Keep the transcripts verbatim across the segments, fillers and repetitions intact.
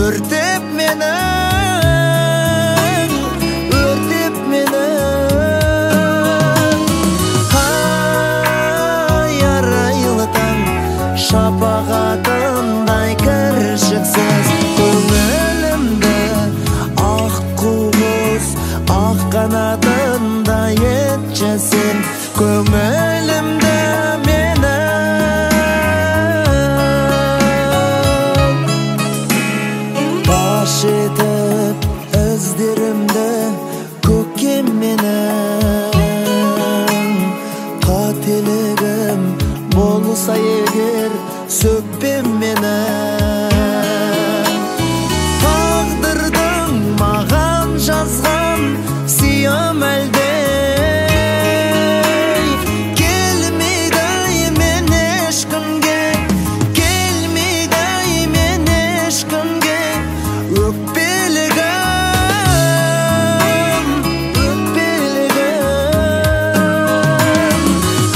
Өртеп мені, өртеп мені. Ай, арайлы таң шапағатындай кіршіксіз көңілімді ақ құғыз ақ қанатындай етшесін көңілімді мені паш етіп іздерімді көкке менің қателігім болса егер сөкпе мені тағдырдың маған жазған сыйым әлдей келмейді мен ешкімге келмейді мен ешкімге өкпелігім өкпелігім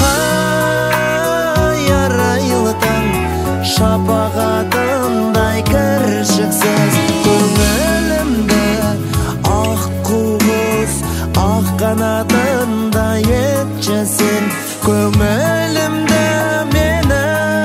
ай арайлы таң шапағатындай кіршіксіз көңілімді ақ құғыз ақ қанатындай етшесін көңілімді мені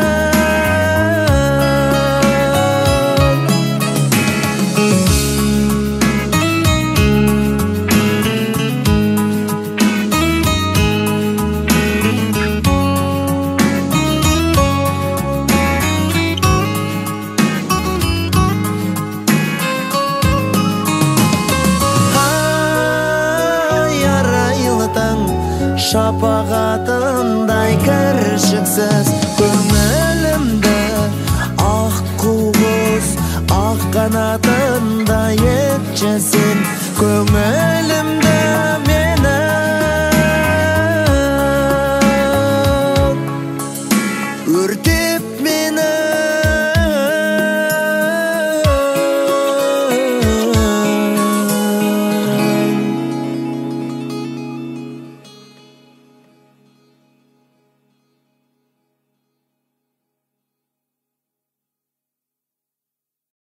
шапағатындай кіршіксіз көңілімді ақ құғыз ақ қанатындай етшесін көңіл